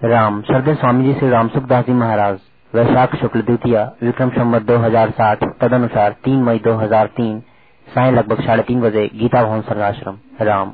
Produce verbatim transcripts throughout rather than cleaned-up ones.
राम श्रद्धेय स्वामी जी श्री राम सुखदास जी महाराज वैशाख शुक्ल द्वितीया विक्रम संवत दो हजार साठ तदनुसार तीन मई दो हजार तीन साय लगभग साढ़े तीन बजे गीता भवन सर्वाश्रम राम।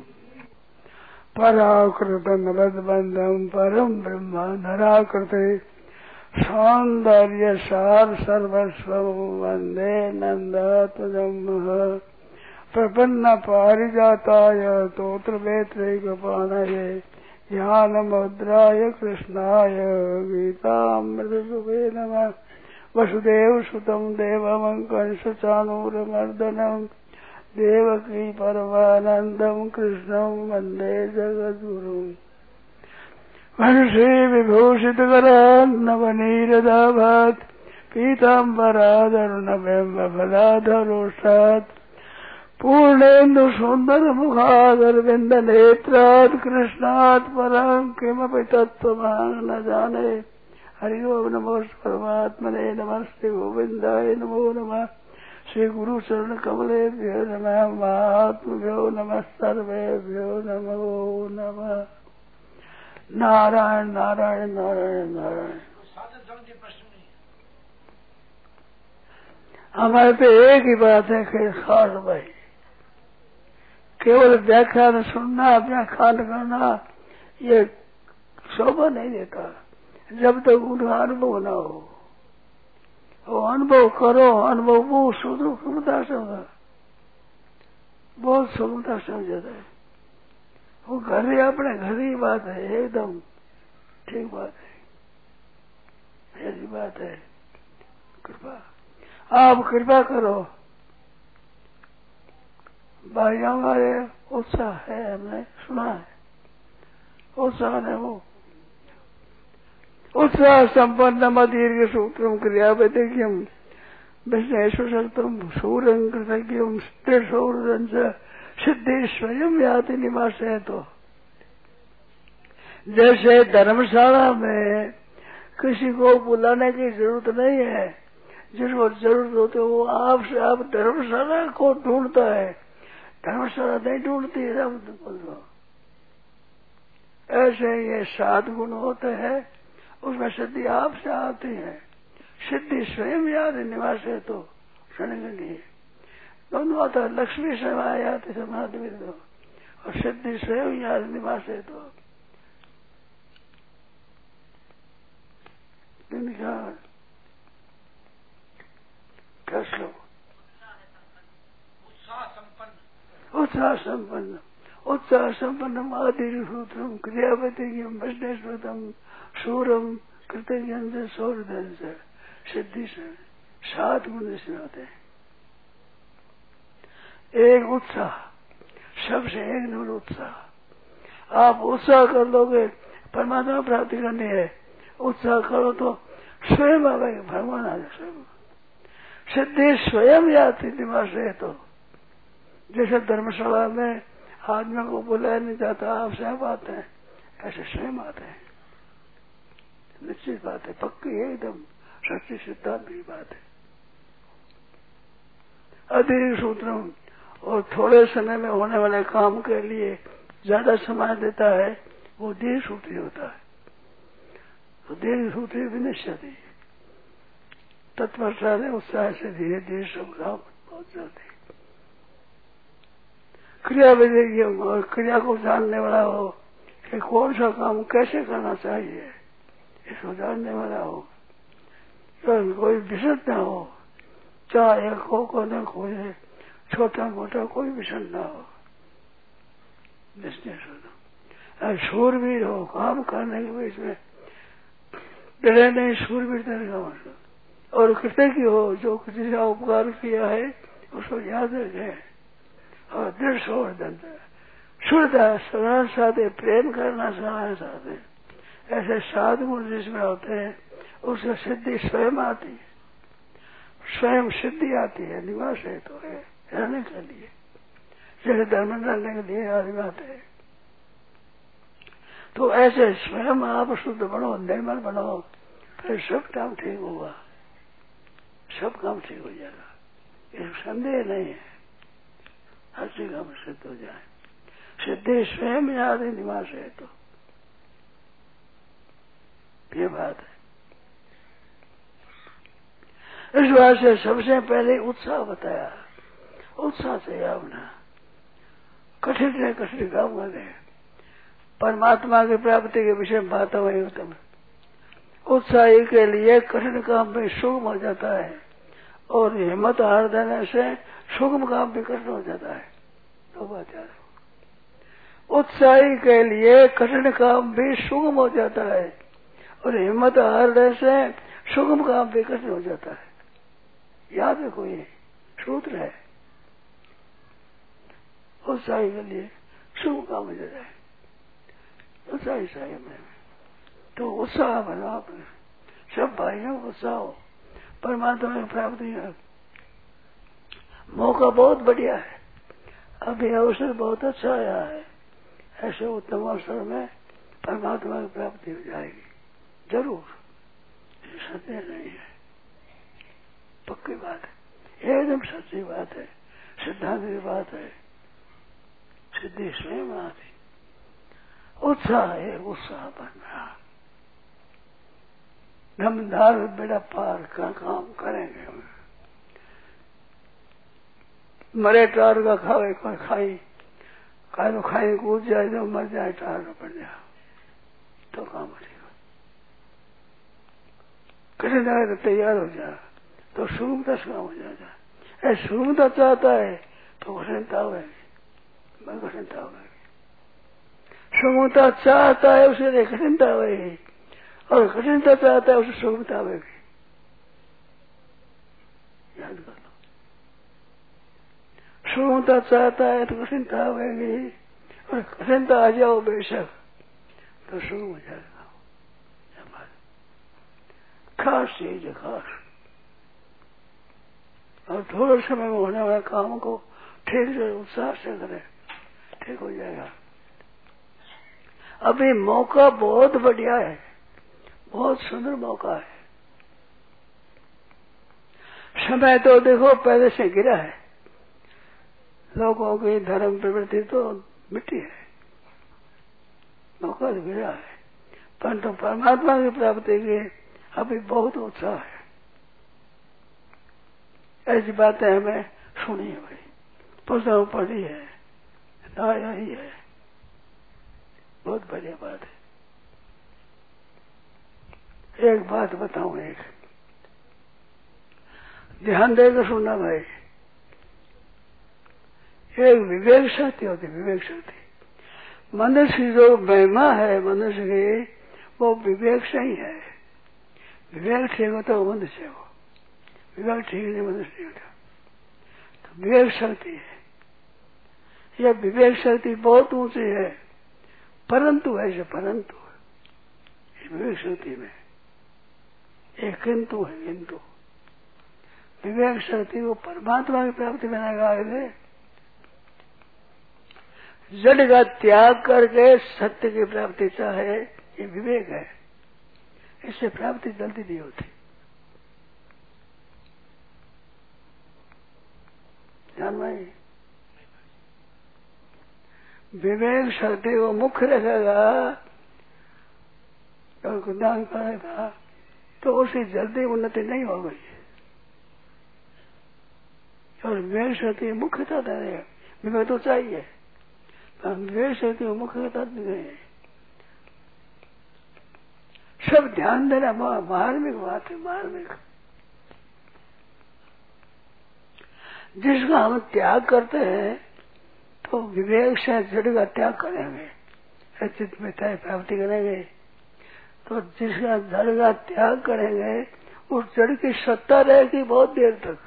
पराकृत नरदबंधम परम ब्रह्म नराकृते सौंदर्य सार सर्वस्व वंदे नंदात्मजम् प्रपन्न पारिजाताय तोत्र वेत्रैकपाणये ज्ञान मुद्राय कृष्णाय गीतामृतसुभे नमः। वसुदेव सुतं देवं कंसचाणूरमर्दनं देवकी परमानन्दं कृष्णं वन्दे जगद्गुरुम्। वंशी विभूषितकरान्नवनीरदाभात् पीताम्बरादरुणबिम्बफलाधरोष्ठात् पूर्णेन्दु सुन्दर मुखादरविन्द नेत्रात् कृष्णात् परं किमपि तत्त्वमहं न जाने। हरि ओम नमो परमात्मने नमस्ते गोविन्दाय नमो नमः। श्री गुरु चरण कमलेभ्यो नमः। महात्मभ्यो नमः। सर्वेभ्यो नमो नमः। नारायण नारायण नारायण नारायण। हमारे पे एक ही बात है कि खास भाई केवल व्याख्यान सुनना व्याख्यान करना ये शोभा नहीं देता जब तक उनका अनुभव न हो। वो अनुभव करो, अनुभव बहुत सुगमता से होगा, बहुत सुगमता से हो जाता है। वो घर ही अपने घर ही बात है, एकदम ठीक बात है, ऐसी बात है। कृपा आप कृपा करो भाई, हमारे उत्साह है, हमने सुना है उत्साह ने वो उत्साह संपन्न मदीर्घ सूत्रम क्रियावैदिक्यम विष्णेश्वरम सूरं कृतज्ञम स्त्रीशौरं सिद्धि स्वयं याति निवास है। तो जैसे धर्मशाला में किसी को बुलाने की जरूरत नहीं है, जिसको जरूरत होती है वो आपसे आप धर्मशाला को ढूंढता है, धर्मशाला नहीं ढूंढती है। ऐसे ये सात गुण होते हैं, उसमें सिद्धि आपसे आती है। सिद्धि स्वयं याद निवास है तो सुनेंगे दोनों आता है, लक्ष्मी समय आती समाधि में दो और सिद्धि स्वयं याद निवास है तो क्या श्लोक उत्साह संपन्न उत्साह संपन्न आदि सूत्रम क्रियावैदिक्यम विष्णेश्वरम सूरम कृतज्ञ सौरधन से सिद्धि से सात गुण इसमें होते हैं। एक उत्साह, सबसे एक नूर उत्साह। आप उत्साह कर लोगे परमात्मा प्राप्ति करनी है, उत्साह करो तो स्वयं आवेगा भगवान आ जाए स्वयं। सिद्धि स्वयं याती निवास है। तो जैसे धर्मशाला में आदमी को बुलाया नहीं जाता, आप स्वयं आते हैं, ऐसे स्वयं आते हैं। निश्चित बात है, पक्की है, एकदम सच्ची सिद्धांत की बात है। अधिक सूत्रम और थोड़े समय में होने वाले काम के लिए ज्यादा समय देता है, वो दीर्घ सूत्री होता है। तो दीर्घ सूत्री भी निश्चित तत्परता ने उत्साह से धीरे धीरे सब काम पहुंच जाते। क्रिया विधि और क्रिया को जानने वाला हो कि कौन सा काम कैसे करना चाहिए, इसको जानने वाला हो, तो कोई विषद न हो, चाहे खो को न खोए, छोटा मोटा कोई विषद न हो, निश्चय शूरवीर हो, काम करने के बीच में डरे नहीं, शूरवीर का मतलब। और कृतज्ञ हो, जो किसी का उपकार किया है उसको याद रखे और दृढ़ शोधन शुद्ध सरण साधे प्रेम करना सरण साधे, ऐसे सात गुण जिसमें होते हैं उससे सिद्धि स्वयं आती है, स्वयं सिद्धि आती है। निवास है तो है रहने के लिए, जैसे धर्म रहने के लिए आदमी आते हैं। तो ऐसे स्वयं आप शुद्ध बनो, निर्मल बनो, फिर सब काम ठीक होगा, सब काम ठीक हो जाएगा, इसमें संदेह नहीं है। हर चीज काम सिद्ध हो जाए, सिद्धि स्वयं याद निवास है। तो ये बात है। इस बात से सबसे पहले उत्साह बताया, उत्साह चाहिए अपना, कठिन है कठिन काम करे, परमात्मा की प्राप्ति के विषय में बात हुई उत्तम। उत्साही के लिए कठिन काम भी सुगम हो जाता है और हिम्मत हार देने से सुगम काम भी कठिन हो जाता है। तो बात याद रखो, उत्साही के लिए कठिन काम भी सुगम हो जाता है और हिम्मत हारने से सुगम काम भी कठिन हो जाता है। याद रखो, ये सूत्र है। उत्साही के लिए सुगम काम हो जाता है, उत्साही साही में तो उत्साह बना अपने सब भाइयों को उत्साह हो, परमात्मा की प्राप्ति है। मौका बहुत बढ़िया है, अभी अवसर बहुत अच्छा आया है, ऐसे उत्तम अवसर में परमात्मा की प्राप्ति हो जाएगी जरूर, सत्य नहीं है, पक्की बात है, एकदम सच्ची बात है, सिद्धांत की बात है, सिद्धि स्वयं आती। उत्साह है, उत्साह बनना, दमदार बेड़ा पार का काम करेंगे हम। मरे टार का खावे कोई खाई, खाए तो खाई कूद जाए तो मर जाए, टार का पड़ जाए तो काम बनेगा। कठिन आए तो तैयार हो जाए तो सुगमता से काम हो जाएगा। ऐसा सुगमता चाहता है तो कठिनता होगी, मैं कठिनता होगी। सुगमता चाहता है उसे कठिनता होगी और कठिनता चाहता है उसे सुगमता होगी। याद कर लो, सुगमता चाहता है तो कठिनता होगी और कठिनता आ जाओ बेशक तो सुगम हो जाएगा। खास चीज है, खास। और थोड़े समय में होने वाले काम को ठीक से उत्साह से करें, ठीक हो जाएगा। अभी मौका बहुत बढ़िया है, बहुत सुंदर मौका है। समय तो देखो पहले से गिरा है, लोगों की धर्म प्रवृत्ति तो मिट्टी है, मौका तो गिरा है, परंतु परमात्मा की प्राप्ति के अभी बहुत उत्साह है। ऐसी बातें हमें सुनी है भाई, पुस्तकों पढ़ी है, आया ही है, बहुत बढ़िया बात है। एक बात बताऊं, एक ध्यान देकर सुनना भाई। एक विवेक शक्ति होती, विवेक शक्ति। मनुष्य की जो महिमा है मनुष्य की, वो विवेक से ही है। विवेक ठीक होता है वो मनुष्य हो, विवेक ठीक नहीं मनुष्य नहीं होता। तो विवेक शक्ति है, यह विवेक शक्ति बहुत ऊंची है, परंतु ऐसे परंतु विवेक शक्ति में एक किंतु है, किंतु विवेक शक्ति को परमात्मा की प्राप्ति में लगाए, जड़ का त्याग करके सत्य की प्राप्ति चाहे, ये विवेक है। इससे प्राप्ति जल्दी नहीं होती। ध्यान भाई, विवेक शक्ति को मुख्य रखेगा और ज्ञान करेगा तो उसकी जल्दी उन्नति नहीं हो गई। और विवेक शक्ति मुख्यता देगा, विवेक तो चाहिए पर विवेक शक्ति को मुख्यता देगा। सब ध्यान देना, मार्मिक बात है, मार्मिक। जिसका हम त्याग करते हैं तो विवेक से जड़ का त्याग करेंगे, चित्त में तय प्राप्ति करेंगे। तो जिसका जड़ का त्याग करेंगे उस जड़ की सत्ता रहेगी बहुत देर तक,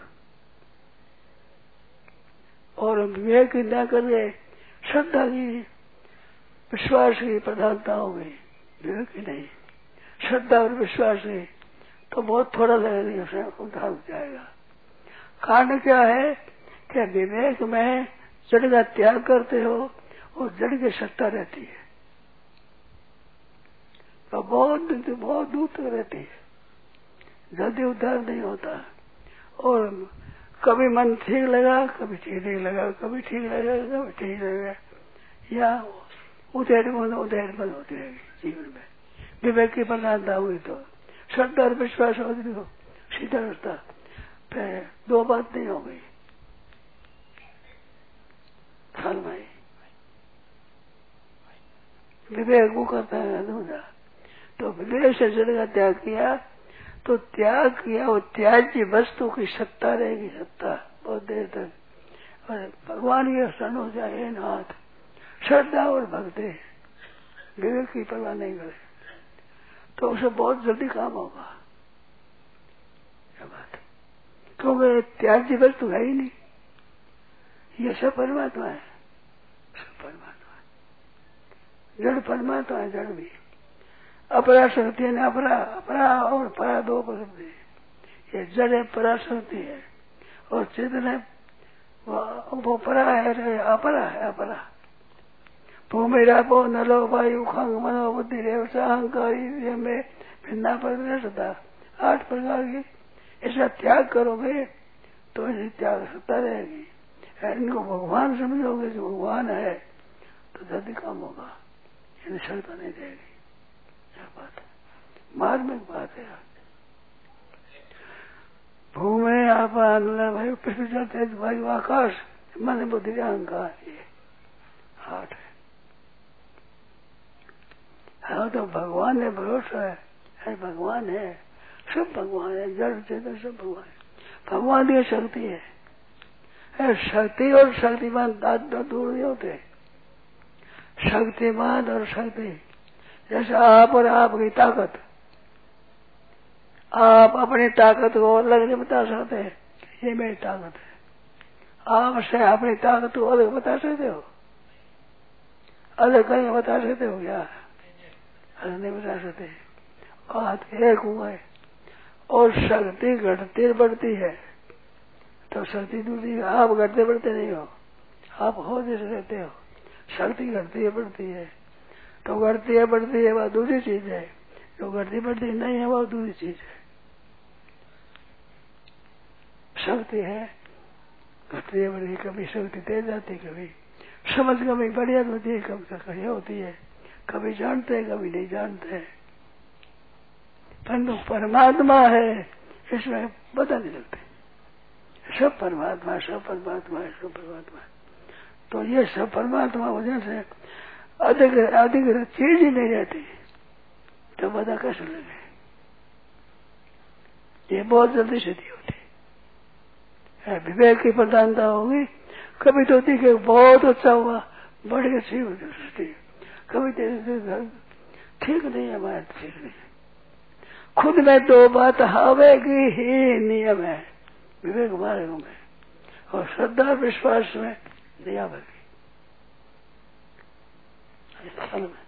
और विवेक की न करके श्रद्धा की, विश्वास की प्रधानता होगी, विवेक की नहीं। श्रद्धा और विश्वास की तो बहुत थोड़ा लगेगा, उसमें उद्धार हो जाएगा। कारण क्या है कि विवेक में जड़ का त्याग करते हो और जड़ की सत्ता रहती है, तो बहुत दिन बहुत दूर तक रहती है, जल्दी उद्धार नहीं होता। और कभी मन ठीक लगा, कभी ठीक नहीं लगा, कभी ठीक लगा, कभी ठीक लगा, या उधेड़ बंद उधेड़ बंद होती रहेगी जीवन में। विवेक की प्रधानता हुई तो श्रद्धा और विश्वास हो तो सीधा रास्ता, फिर दो बात नहीं हो गई फल में। विवेक वो करता है दूसरा, तो विवेक से जड़ का त्याग किया तो त्याग किया, वो त्याज्य वस्तु की सत्ता रहेगी, सत्ता बहुत देर तक। और भगवान के शरण हो जाए नाथ, श्रद्धा और भक्ति, विवेक की परवाह नहीं करे तो उसे बहुत जल्दी काम होगा। क्या बात, क्योंकि त्याज्य वस्तु है ही नहीं, ये सब परमात्मा है, सब परमात्मा है, जड़ परमात्मा है, जड़ भी अपरा शक्ति है, अपरा अपरा और परा दो शक्ति है। ये जड़ है, परा शक्ति है, और चेतन है वो परा है, अपरा है, अपरा। भूमि रापो नलो वायु खंग मनो बुद्धि रेव अहंकारी में भिन्ना पर आठ प्रकार की ऐसा त्याग करोगे तो ऐसी त्याग सत्ता रहेगी। इनको भगवान समझोगे जो भगवान है तो जल्दी काम होगा, इन्हें श्रद्धा नहीं देगी। क्या बात है, मार्मिक बात है। भूमि आपा नल वायु पृथ्वी जल तेज वायु आकाश मन बुद्धि अहंकार, ये आठ है। हाँ तो भगवान ने भरोसा है, है भगवान है, सब भगवान है, जड़ चेतन सब भगवान है। भगवान की शक्ति है, है शक्ति और शक्तिमान दाद दूर नहीं होते। शक्तिमान और शक्ति जैसे आप और आपकी ताकत, आप अपनी ताकत को अलग नहीं बता सकते, ये मेरी ताकत है। आप से अपनी ताकत को अलग बता सकते हो, अलग कहीं बता सकते हो क्या? अलग नहीं बता सकते। बात एक हुआ है, और शक्ति घटती बढ़ती है तो शक्ति दूसरी, आप घटते बढ़ते नहीं हो, आप हो जैसे रहते हो। शक्ति घटती है बढ़ती है, तो घटती है बढ़ती है वह दूसरी चीज है, जो घटती बढ़ती नहीं है वह दूसरी चीज है। शक्ति है घटती है बढ़ती, कभी शक्ति तेज जाती, कभी समझ कभी बढ़िया होती है, कभी कड़ी होती है, कभी जानते हैं कभी नहीं जानते हैं। परंतु परमात्मा है इसमें पता नहीं लगता, सब परमात्मा, सब परमात्मा है, सब परमात्मा है। तो ये सब परमात्मा वजह से अधिक अधिक चीज ही नहीं रहती, तो पता कैसे लगे? ये बहुत जल्दी सिद्धि होती है। विवेक की प्रधानता होगी, कभी तो दिखे बहुत अच्छा हुआ, बड़ी अच्छी होती, कभी ठीक नहीं है, हमारा ठीक नहीं। खुद में दो बात हवेगी ही नियम है विवेक मार्ग में, और श्रद्धा विश्वास में दिया भगी फल में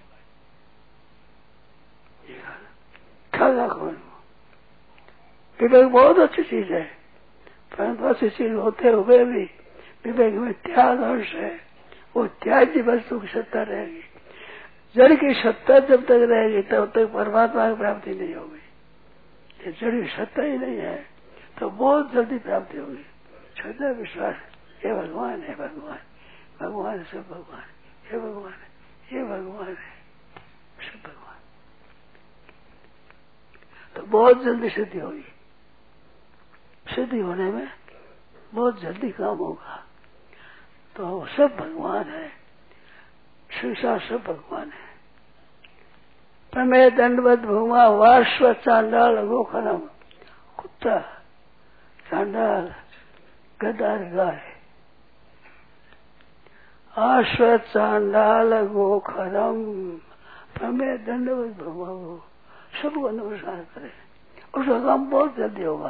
खाना खोल। विवेक बहुत अच्छी चीज है, परंतु अच्छी चीज होते हुए भी विवेक में त्याग अंश है, वो त्याज्य वस्तु की सत्ता रहेगी। जड़ की सत्ता जब तक रहेगी तब तक परमात्मा की प्राप्ति नहीं होगी। जड़ की सत्ता ही नहीं है तो बहुत जल्दी प्राप्ति होगी। श्रद्धा विश्वास, ये भगवान है, भगवान भगवान सब भगवान, ये भगवान है, ये भगवान है, सब भगवान, तो बहुत जल्दी सिद्धि होगी। सिद्धि होने में बहुत जल्दी काम होगा। तो सब भगवान है, शिक्षा सब भगवान है। प्रमेय दंडवत भूमा वाश्व चांडाल गोखनम, कुत्ता चांडाल गदार गाय, आश्व चांडाल गोखनम, प्रमेय दंडवत भूमा, वो सबको नमस्कार करे, उसका काम बहुत जल्दी होगा।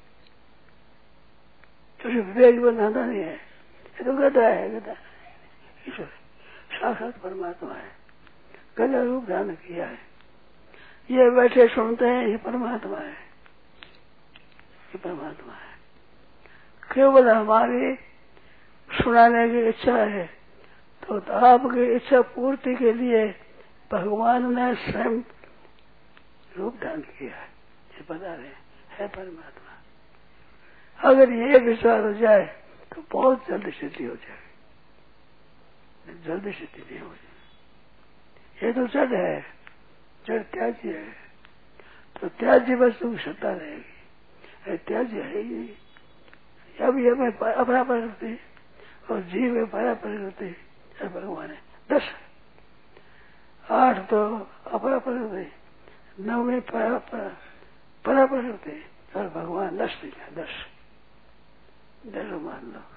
तो विवेक बनाना नहीं है, ये तो गदा है, गदा ईश्वर साक्षात परमात्मा है, गदा रूप धारण किया है। ये बैठे सुनते हैं, ये परमात्मा है, ये परमात्मा है। केवल हमारी सुनाने की इच्छा है, तो, तो आपकी इच्छा पूर्ति के लिए भगवान ने स्वयं रूप धारण किया है, ये बता रहे है परमात्मा। अगर ये विचार हो जाए तो बहुत जल्दी सिद्धि हो जाएगी, जल्दी सिद्धि नहीं हो जाएगी। ये तो जड़ है, जड़ त्याज्य है तो त्याज्य वस्तु की सत्ता रहेगी। त्याज्य है ही नहीं। अभी हमें अपना प्रकृति और जीव है परा प्रकृति है भगवान है। दस आठ तो अपरा प्रकृति, नौ में परा परा प्रकृति और भगवान दस में क्या दस दस मान लो।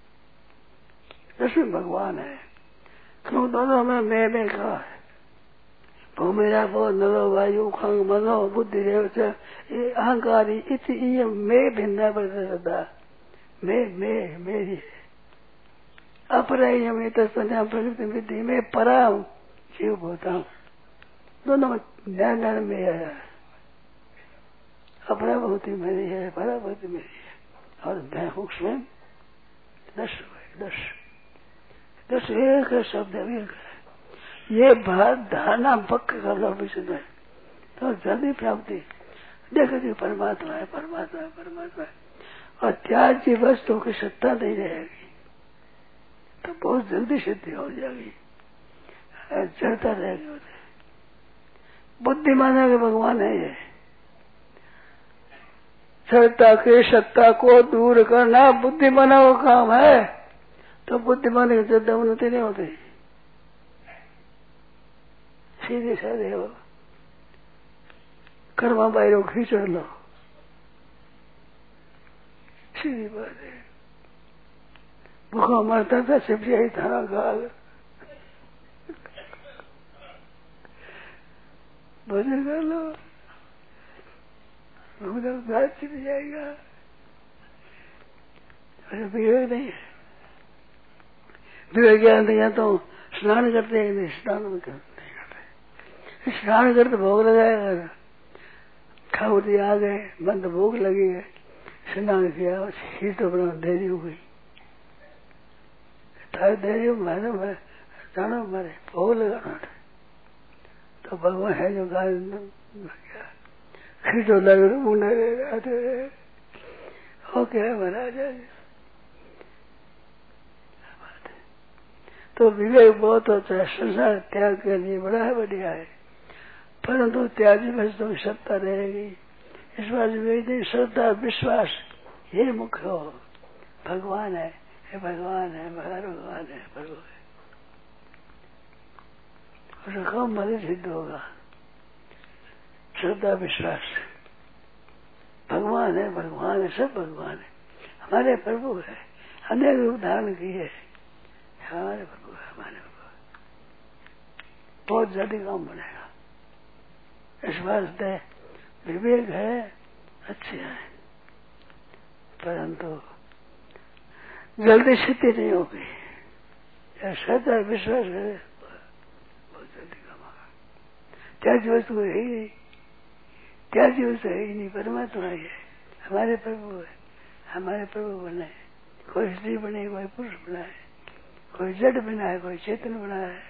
दस में भगवान है। क्यों दोनों में मैं मैं कहा है। भूमि राखो नरो वायु खंग मनो बुद्धि देव ये अहंकार इति मैं भिन्ना प्रदा मैं मैं मेरी है। अपरायम प्रकृति विधि में परा हूँ जीव होता हूँ। दोनों में ध्यान ध्यान में आया। अपरा भूति मेरी है परा भूति मेरी है और मैं हूँ स्वयं। दस दस दस एक है शब्द एक है। ये बात धारणा पक्का कर लो विशुद्ध है तो जल्दी प्राप्ति देखो परमात्मा है परमात्मा है परमात्मा है। और त्याग की वस्तु की सत्ता नहीं रहेगी तो बहुत जल्दी सिद्धि हो जाएगी। जड़ता रहेगी। बुद्धिमान है कि भगवान है ये। जड़ता की सत्ता को दूर करना बुद्धिमानों का काम है। तो बुद्धिमान की जड़ता उन्नति नहीं होती। सीधे साधे हो कर्मा बाहरों खींच लो सीधी बात है। भूखा मरता था सिपियाई थाना गाल भजन कर लो घाट छिप जाएगा। विवेक नहीं है। विवेक ज्ञान नहीं तो स्नान करते हैं नहीं स्नान में करते स्नान करते भोग लगाएगा। खाऊती आ गए बंद भूख लगी है स्नान किया शीत अपना देरी हो गई तार देरी मारे मैं जानो मारे भोग लगाना तो भगवान है जो गाय खींचो लग रहे मुंडा आते रहे हो क्या महाराज। तो विवेक बहुत होता है। संसार त्याग के लिए बड़ा है बढ़िया है परंतु त्यागी वस्तु की सत्ता रहेगी। इस बार विवेक श्रद्धा विश्वास ये मुख्य हो। भगवान है हे भगवान है भगवान है भगवान है और कम मदद सिद्ध होगा। श्रद्धा विश्वास भगवान है भगवान है सब भगवान है हमारे प्रभु है। अनेक रूप धारण किए हमारे प्रभु है हमारे प्रभु बहुत ज्यादा काम बनेगा। इस वास्ते विवेक है अच्छे है परंतु जल्दी सिद्धि नहीं होगी। श्रद्धा विश्वास करे बहुत जल्दी कमागा। त्याग वस्तु है ही नहीं। त्याग वस्तु है ही नहीं। परमात्मा है हमारे प्रभु है हमारे प्रभु बने। कोई स्त्री बने कोई पुरुष बना है कोई जड़ बना है कोई चेतन बना है।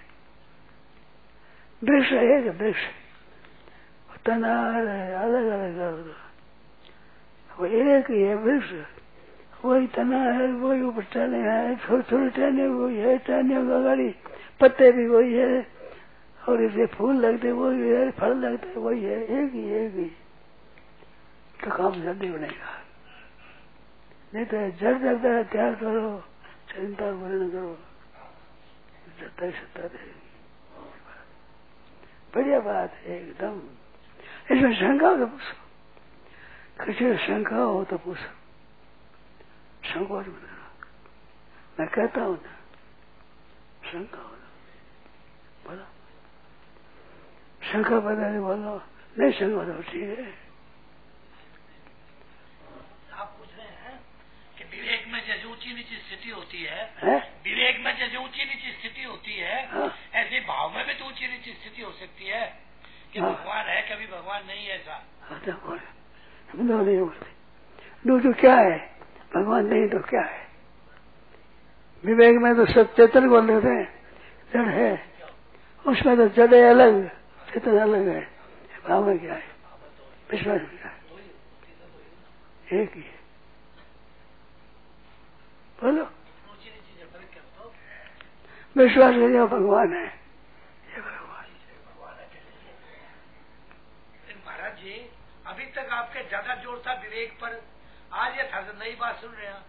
वृक्ष है कि वृक्ष तना है अलग अलग वो एक ही है वृक्ष वही तना है वही ऊपर टहने है छोटे छोटे टहने वही है टहने गाड़ी पत्ते भी वही है और इसे फूल लगते वही है फल लगते वही है एक ही एक ही तो काम जल्दी बनेगा। नहीं तो जड़ जाता है त्याग करो चिंता पूर्ण करो सत्ता ही सत्ता रहेगी। बढ़िया बात है एकदम। इसमें शंका तो पूछो किसी शंका हो तो पूछो संकोच मत। मैं कहता हूँ ना शंका हो बोलो शंका पता नहीं बोलो नहीं शंका तो ठीक है। आप पूछ रहे हैं कि विवेक में जैसे ऊंची नीची स्थिति होती है, है? विवेक में जैसे ऊंची नीची स्थिति होती है हाँ? ऐसे भाव में भी तो ऊंची नीची स्थिति हो सकती है कि हाँ? भगवान है कभी भगवान नहीं है ऐसा। दो नहीं होते दो तो क्या है भगवान नहीं तो क्या है। विवेक में तो सब चेतन बोल रहे थे जड़ है उसमें तो जड़ है अलग चेतन अलग है। भाव में क्या है विश्वास में क्या है एक ही बोलो विश्वास करिए भगवान है ये भगवान महाराज जी अभी तक आपके ज्यादा जोर था विवेक पर, आज ये था नई बात सुन रहे हैं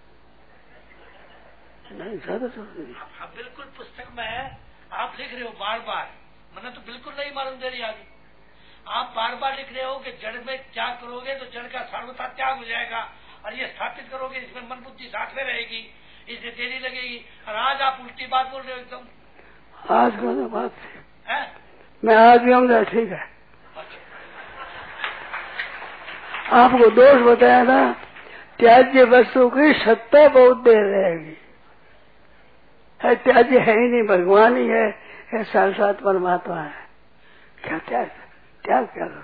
नहीं ज्यादा जोर नहीं। आप बिल्कुल पुस्तक में है, आप लिख रहे हो बार बार, मैंने तो बिल्कुल नहीं मालूम दे रही आगे। आप बार बार लिख रहे हो कि जड़ में त्याग करोगे तो जड़ का सर्वथा त्याग हो जाएगा, और ये स्थापित करोगे इसमें मन बुद्धि साथ में रहेगी, इससे देरी लगेगी। और आज आप उल्टी बात बोल रहे हो एकदम। आज को बात है मैं आज भी आऊंगा, ठीक है। आपको दोष बताया था, त्याज्य वस्तु की सत्ता बहुत देर रहेगी। है त्याज्य है ही नहीं, भगवान ही है, है साक्षात परमात्मा है। क्या त्याग त्याग क्या करो?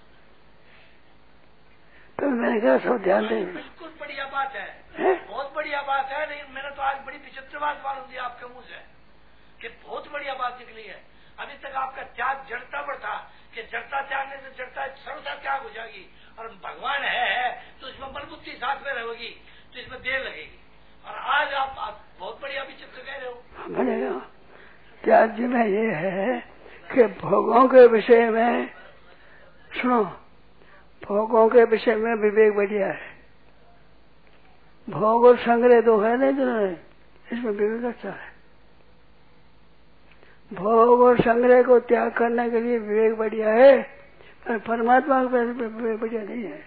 तो मैंने कहा सब ध्यान दें। बिल्कुल बढ़िया बात है, है? बहुत बढ़िया बात है, लेकिन मैंने तो आज बड़ी विचित्र बात मालूम दी आपके मुंह से कि बहुत बढ़िया बात निकली है। अभी तक आपका त्याग जड़ता पर था कि जड़ता त्यागने से जड़ता सर्वथा त्याग हो जाएगी, और भगवान है, है तो इसमें मन बुद्धि साथ में रहेगी, तो इसमें देर लगेगी। और आज आप, आप बहुत बढ़िया विचित्र कह रहे हो। बढ़िया त्याग में ये है कि भोगों के विषय में, सुनो, भोगों के विषय में विवेक बढ़िया है। भोग और संग्रह दो है नहीं दोनों, इसमें विवेक अच्छा है। भोग और संग्रह को त्याग करने के लिए विवेक बढ़िया है, पर परमात्मा के पास विवेक बढ़िया नहीं है।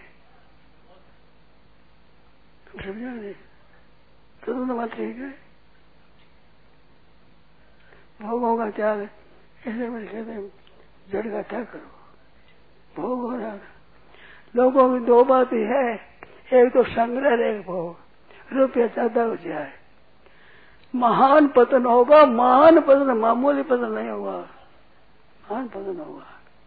समझो नहीं? तो दोनों बात ठीक है। भोगों का त्याग ऐसे में कहते हैं जड़ का त्याग करो। भोग हो रहा, लोगों की दो बात ही है, एक तो संग्रह, एक भोग। रुपया ज्यादा हो जाए, महान पतन होगा। महान पतन, मामूली पतन नहीं होगा, महान पतन होगा।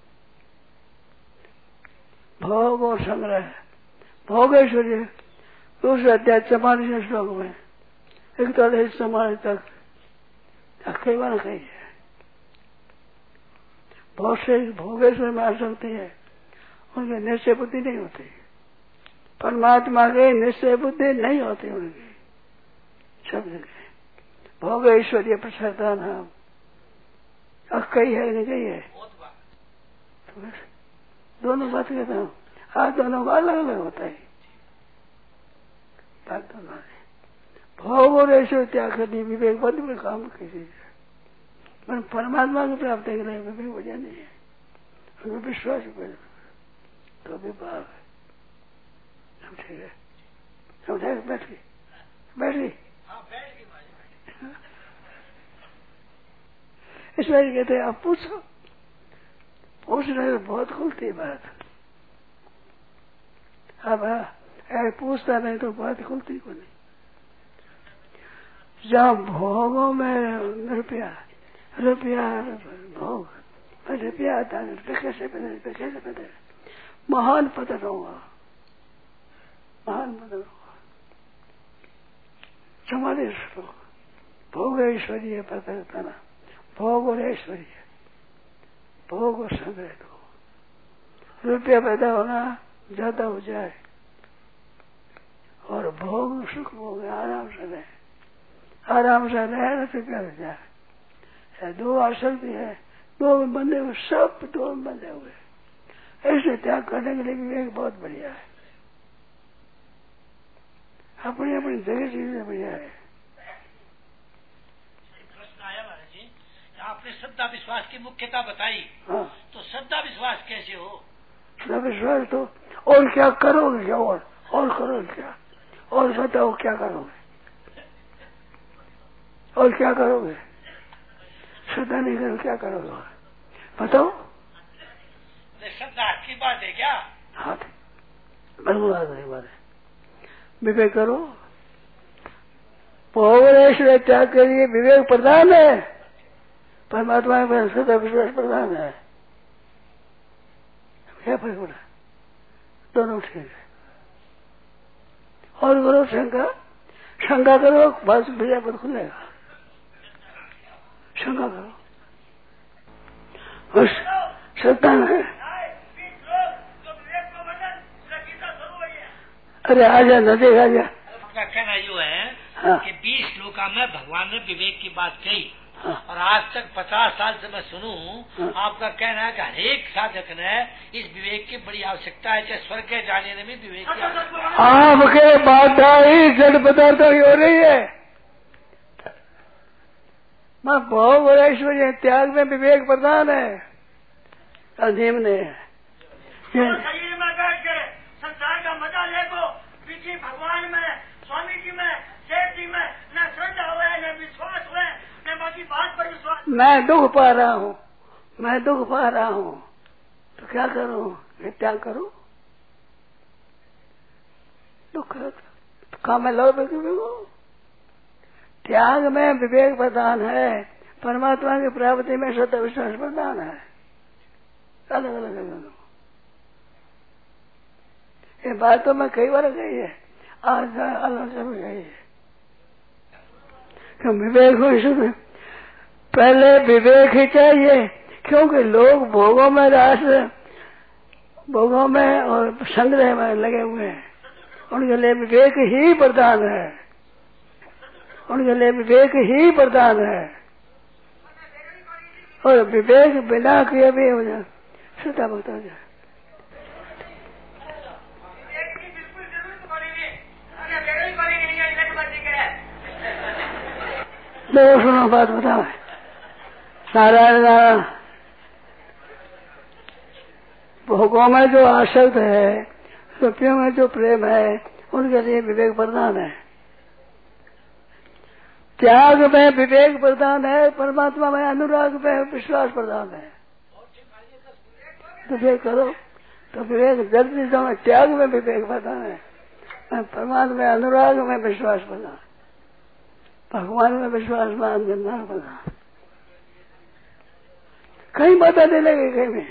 भोग और संग्रह, भोगेश्वरी दूसरे अध्याय चौवालीस श्लोक में इकतालीस चौवालीस तक कई बार कही है। बहुत से भोगेश्वर में आ सकती है, उनकी निश्चय बुद्धि नहीं होती। परमात्मा की निश्चय बुद्धि नहीं होती उनकी। सब जगह भोग ऐश्वर्य प्रसादा नाम अब कही है नहीं कही है, तो दोनों बात कहता हूँ। आज दोनों का अलग अलग होता है, बात दोनों है। भोग और ऐश्वर्य त्याग करनी विवेक बुद्धि में काम किसी पर परमात्मा की प्राप्ति के लिए विवेक वजह नहीं है, उनमें विश्वास तो भी भाव है। सब ठीक है, समझाए? बैठ गई बैठ गई इसलिए कहते हैं आप पूछो, पूछने में बहुत खुलती बात। अब ऐसे पूछता नहीं तो बात खुलती को नहीं। जहाँ भोगों में रुपया रुपया भोग रुपया आता है, रुपये कैसे बदले, रुपये कैसे बदले, महान पतन होगा, महान पतन होगा। चौवालीस श्लोक भोग ऐश्वर्य पतन, भोग और ऐश्वर्य, भोग और संग्रह दो। रुपया पैदा होना ज्यादा हो जाए और भोग सुख हो गया, आराम से रहे, आराम से रहे न रुपया हो जाए। दो आसक्ति है, दो में बंधे हुए, सब दो में बंधे हुए। ऐसे त्याग करने के लिए विवेक बहुत बढ़िया है, अपनी अपनी जगह चीजें बढ़िया है। प्रश्न आया महाराज जी, आपने श्रद्धा विश्वास की मुख्यता बताई। हाँ, तो श्रद्धा विश्वास कैसे हो? श्रद्धा विश्वास तो और क्या करोगे, क्या और और करोगे क्या, और बताओ क्या करोगे, और क्या करोगे? श्रद्धा नहीं करो क्या करोगे, बताओ। श्रद्धा की बात है क्या? हाँ, बिल्कुल बात नहीं बात है। विवेक करो, भोगेश्वर त्याग के लिए विवेक प्रधान है, परमात्मा में श्रद्धा विश्वास प्रधान है। क्या फर्क पड़ा? दोनों ठीक है। और करो शंका, शंका करो, बस भैया पद खुलेगा। शंका करो, बस श्रद्धा है। अरे आजा नदी आजा। आपका कहना यो है हाँ। कि बीस श्लोका में भगवान ने विवेक की बात कही, और आज तक पचास साल से मैं सुनूं, आपका कहना है कि हरेक साधक ने इस विवेक की बड़ी आवश्यकता है, चाहे स्वर्ग के जाने में भी विवेक की आवश्यकता। आपके बाधा ही जड़ पदार्थों की हो रही है। मैं बहुत बड़ा ईश्वरीय त्याग में विवेक प्रधान है। अधीम ने शरीर में बैठ के संसार का मजा ले को पीछे भगवान में, स्वामी जी में, सेठ जी में न श्रद्धा हुए, न विश्वास हुए, न बाकी बात पर विश्वास। मैं दुख पा रहा हूँ, मैं दुख पा रहा हूँ, तो क्या करूँ? त्याग करूँ? दुख काम में लो त्याग में विवेक प्रदान है, परमात्मा की प्राप्ति में श्रद्धा विश्वास प्रदान है। अलग अलग अलग ये बात तो मैं कई बार कही है, आज अलग से भी कही है। क्यों विवेक हो इसमें? पहले विवेक ही चाहिए, क्योंकि लोग भोगों में रास भोगों में और संग्रह में लगे हुए हैं। उनके लिए विवेक ही प्रधान है, उनके लिए विवेक ही प्रधान है। और विवेक बिना किए भी हो जाए श्रद्धा भक्त हो जाए। दो सुनो बात बताओ। नारायण नारायण भोगों में जो आसक्त है, रुपयों में जो प्रेम है, उनके लिए विवेक प्रदान है। त्याग में विवेक प्रदान है, परमात्मा में अनुराग में विश्वास प्रदान है। विवेक करो तो विवेक जल्दी समय त्याग में विवेक प्रदान है, परमात्मा में अनुराग में विश्वास प्रदान, भगवान में विश्वास मान गंधार प्रदान। कहीं बता दे लगे कहीं में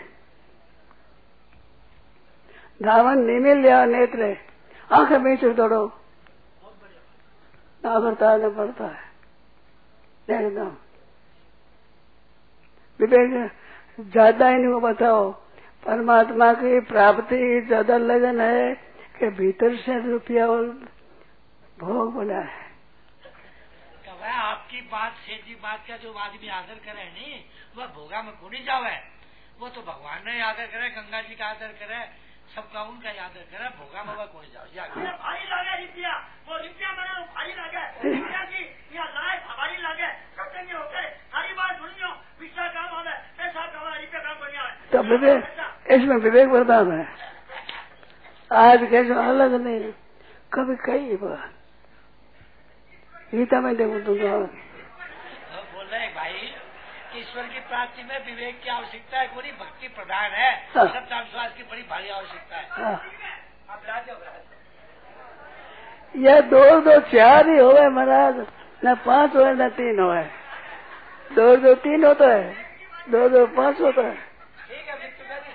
धावन निमिल या नेत्र आंखें बीच दौड़ो ना करता न पड़ता है। एकदम विवेक ज्यादा इनको बताओ, परमात्मा की प्राप्ति ज्यादा लगन है कि भीतर से रुपया और भोग बना है। वह आपकी बात सेठी बात का जो आदमी आदर करे नहीं, वह भोगा में को नहीं जावे। वो तो भगवान ने आदर करे, गंगा जी का आदर करे, सबका उनका आदर करे, भोगा में वह को नहीं जाओ। भारी लागे रुपया, वो रुपया मैंने भारी लागे, रुपया की या लाए भारी लागे, सत्संग होकर सारी बात सुनियो, विश्वास काम होगा, ऐसा काम रुपया काम बढ़िया है। तो विवेक इसमें विवेक प्रदान है। आज कैसे अलग नहीं, कभी कई बार गीता में देखो तुम बोल रहे भाई, ईश्वर की प्राप्ति में विवेक की आवश्यकता है, पूरी भक्ति प्रधान है, श्रद्धा विश्वास की बड़ी भारी आवश्यकता है। यह दो दो चार ही होवे महाराज, न पांच हो न तीन हो। दो दो तीन होता है, दो दो पांच होता है। ठीक है,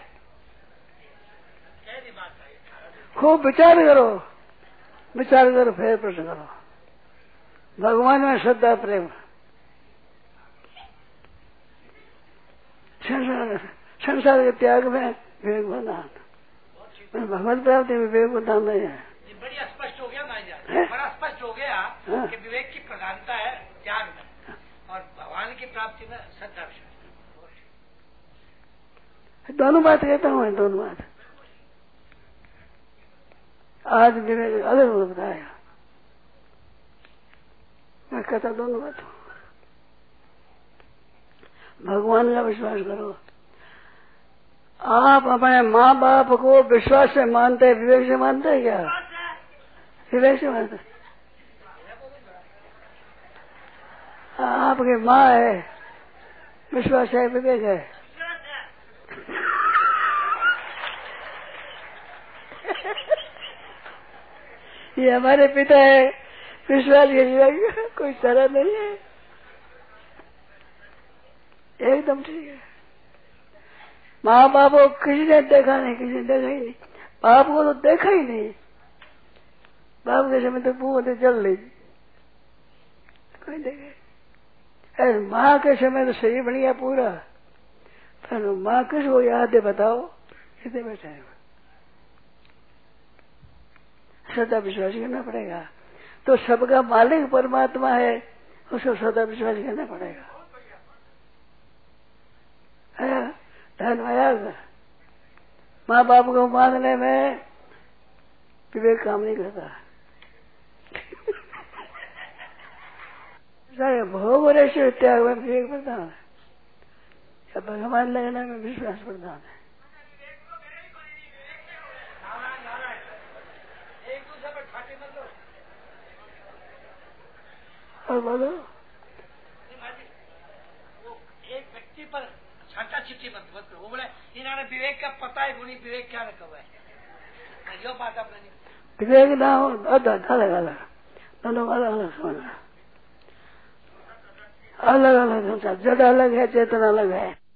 खूब विचार करो, विचार करो फिर प्रश्न करो। भगवान में श्रद्धा प्रेम, संसार के त्याग में विवेक प्रदान, भगवत प्राप्ति में विवेक प्रदान नहीं है। बड़ी स्पष्ट हो गया भाई, बड़ा स्पष्ट हो गया कि विवेक की प्रधानता है त्याग में और भगवान की प्राप्ति में श्रद्धा विश्वास। दोनों बात कहता हूँ, दोनों बात आज विवेक अलग बताया, मैं कहता दोनों बात। भगवान का विश्वास करो। आप अपने माँ बाप को विश्वास से मानते हैं, विवेक से मानते हैं क्या? विवेक से मानते। आपकी माँ है, विश्वास है, विवेक है। ये हमारे पिता है, विश्वास के कोई तरह नहीं है, एकदम ठीक है। माँ बाप को किसी ने देखा नहीं, किसी ने देखा ही नहीं, बाप को तो देखा ही नहीं। बाप के समय तो बुआ तो चल रही, कोई देखे। अरे माँ के समय तो सही बढ़िया पूरा, पर माँ किसको याद है बताओ? कितने बैठे हैं? श्रद्धा विश्वास करना पड़ेगा। तो सबका मालिक परमात्मा है, उसको श्रद्धा विश्वास करना पड़ेगा। धन आया माँ बाप को मानने में विवेक काम नहीं करता। सारे भोग और ऐसे त्याग में विवेक प्रधान है या भगवान लगने में विश्वास प्रधान है। और बोलो वो एक व्यक्ति पर छाटा चिट्ठी मत मत वो बोले इन्होंने विवेक का पता है गुणी विवेक क्या रखा हुआ है यो बात आपने नहीं विवेक ना हो अलग अलग दोनों अलग अलग सोना अलग अलग जड़ अलग है चेतन अलग है।